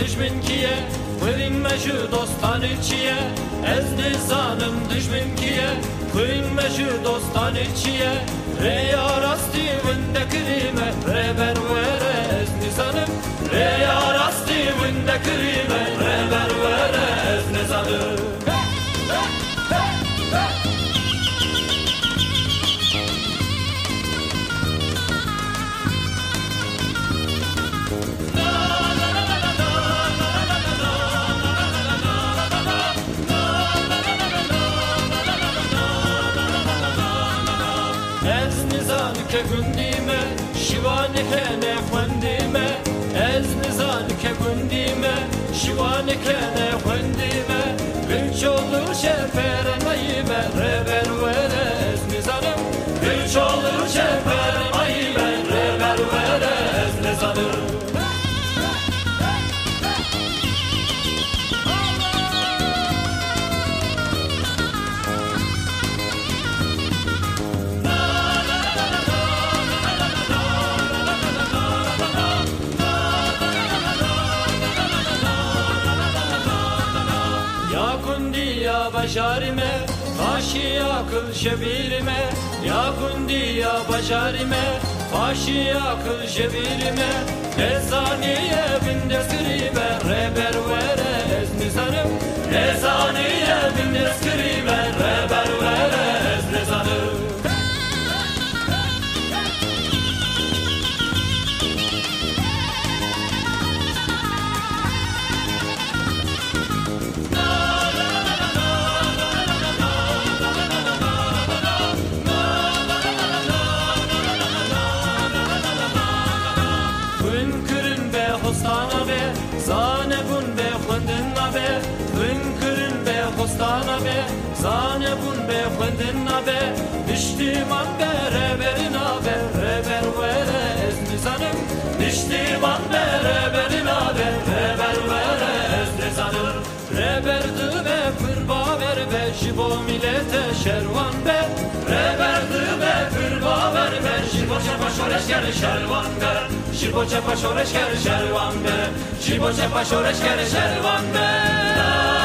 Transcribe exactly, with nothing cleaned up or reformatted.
düşmün kiye Kuyinme şu dostan içiye Ez nizanım düşmün kiye Kuyinme şu dostan içiye Reya rasti vinde krime Reber vere ez nizanım Reya rasti vinde krime Reber vere ez nizanım Ez nizan ke gundime Şivan ke ne fendime Ez nizan ke gundime Şivan ke ne fendime Gülç olur şefere nayime Reber vere ez nizanım Gülç olur şefere nayime Reber vere ez nizanım Ya başarime, faşi akıl şebirime Ya kundi ya başarime, faşi akıl şebirime Nezaniye binde skribe, reber vere ez nizanım Nezaniye binde skribe, reber vere ez nizanım Hostana be, zane bun be, khundin be, hünkürün be, hostana be, zane bun be, khundin be, düştüman be, reberin be, reber vere ez nizanım, düştüman be, reberin be, reber vere ez nizanım, reberdi be, kurba ver be, jibo millete şervan be, reberdi be, kurba ver be, jibo çapa şoreşker şervan be. Şibo çapa şoreşker şervan be Şibo çapa şoreşker şervan be